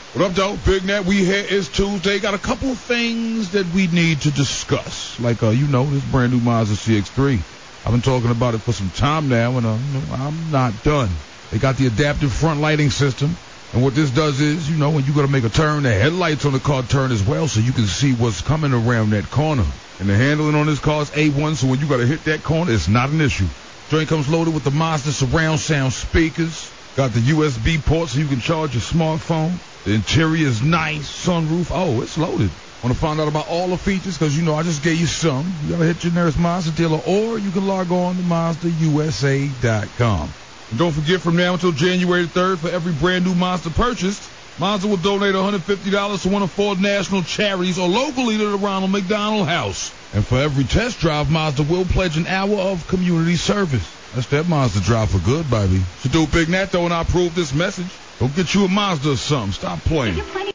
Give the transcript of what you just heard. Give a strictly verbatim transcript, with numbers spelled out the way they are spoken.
What up, though? Big Nat, we here. It's Tuesday. Got a couple of things that we need to discuss. Like, uh, you know, this brand new Mazda C X three. I've been talking about it for some time now, and uh, you know, I'm not done. They got the adaptive front lighting system. And what this does is, you know, when you got to make a turn, the headlights on the car turn as well, so you can see what's coming around that corner. And the handling on this car is A one, so when you got to hit that corner, it's not an issue. Joint comes loaded with the Mazda surround sound speakers. Got the U S B port so you can charge your smartphone. The interior is nice. Sunroof. Oh, it's loaded. Want to find out about all the features? Because, you know, I just gave you some. You got to hit your nearest Mazda dealer, or you can log on to Mazda U S A dot com. And don't forget, from now until January third, for every brand new Mazda purchased, Mazda will donate one hundred fifty dollars to one of four national charities or locally to the Ronald McDonald House. And for every test drive, Mazda will pledge an hour of community service. That's that Mazda drive for good, baby. So do Big Nat, though, and I approve this message. Go get you a Mazda or something. Stop playing.